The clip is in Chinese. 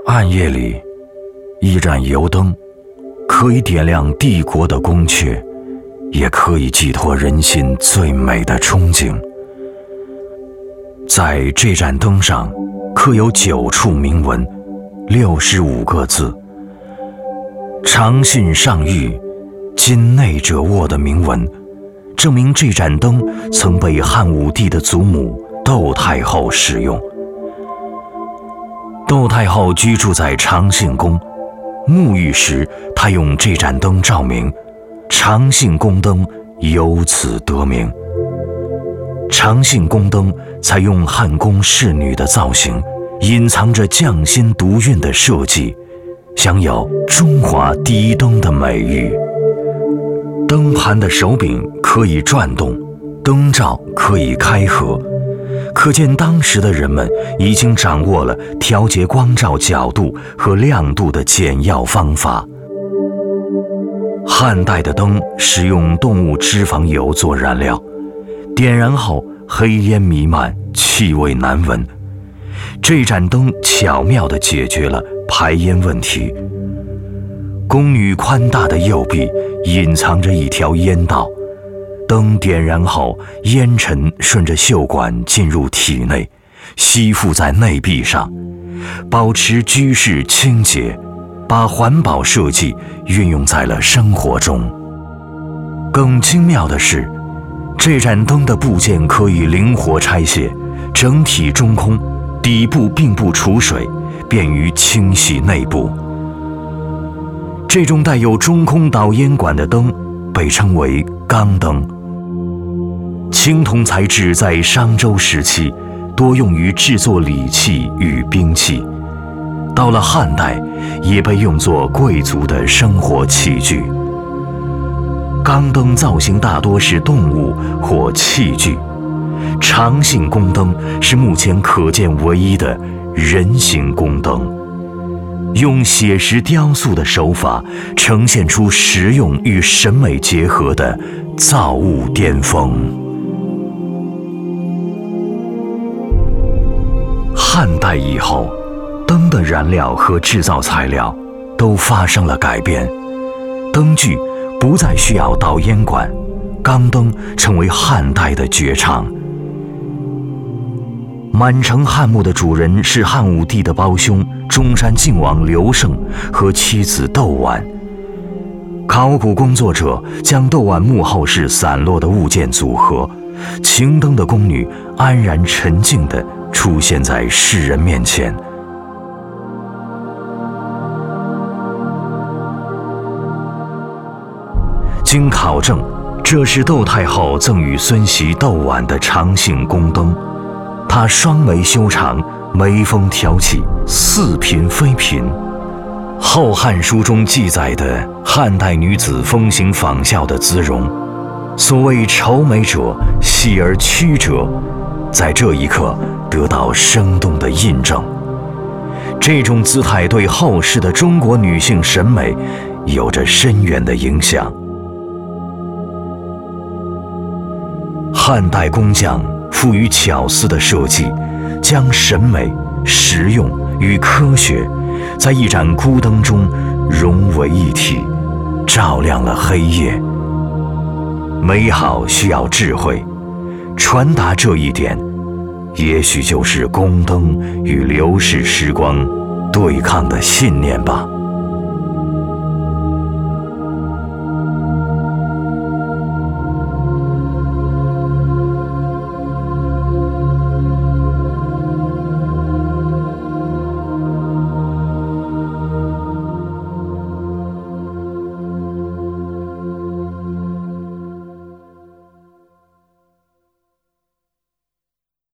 暗夜里，一盏油灯可以点亮帝国的宫阙，也可以寄托人心最美的憧憬。在这盏灯上刻有9处铭文，65个字。长信上谕，今内者握的铭文，证明这盏灯曾被汉武帝的祖母窦太后使用。窦太后居住在长信宫，沐浴时她用这盏灯照明，长信宫灯由此得名。长信宫灯采用汉宫仕女的造型，隐藏着匠心独运的设计，享有中华第一灯的美誉。灯盘的手柄可以转动，灯罩可以开合，可见当时的人们已经掌握了调节光照角度和亮度的简要方法。汉代的灯使用动物脂肪油做燃料，点燃后黑烟弥漫，气味难闻。这盏灯巧妙地解决了排烟问题。宫女宽大的右臂隐藏着一条烟道，灯点燃后，烟尘顺着袖管进入体内，吸附在内壁上，保持居室清洁，把环保设计运用在了生活中。更精妙的是，这盏灯的部件可以灵活拆卸，整体中空，底部并不储水，便于清洗内部。这种带有中空导烟管的灯被称为钢灯。青铜材质在商周时期多用于制作礼器与兵器，到了汉代也被用作贵族的生活器具。钢灯造型大多是动物或器具，长信宫灯是目前可见唯一的人形宫灯，用写实雕塑的手法呈现出实用与审美结合的造物巅峰。汉代以后，灯的燃料和制造材料都发生了改变，灯具不再需要导烟管，钢灯成为汉代的绝唱。满城汉墓的主人是汉武帝的胞兄中山靖王刘胜和妻子窦婉。考古工作者将窦婉墓后事散落的物件组合，擎灯的宫女安然沉静地出现在世人面前。经考证，这是窦太后赠与孙媳窦婉的长信宫灯。她双眉修长，眉峰挑起，似嫔非嫔。《后汉书》中记载的汉代女子风行仿效的姿容，所谓愁眉者，细而曲折，在这一刻得到生动的印证。这种姿态对后世的中国女性审美有着深远的影响。汉代工匠富于巧思的设计，将审美、实用与科学在一盏孤灯中融为一体，照亮了黑夜。美好需要智慧，传达这一点，也许就是宫灯与流逝时光对抗的信念吧。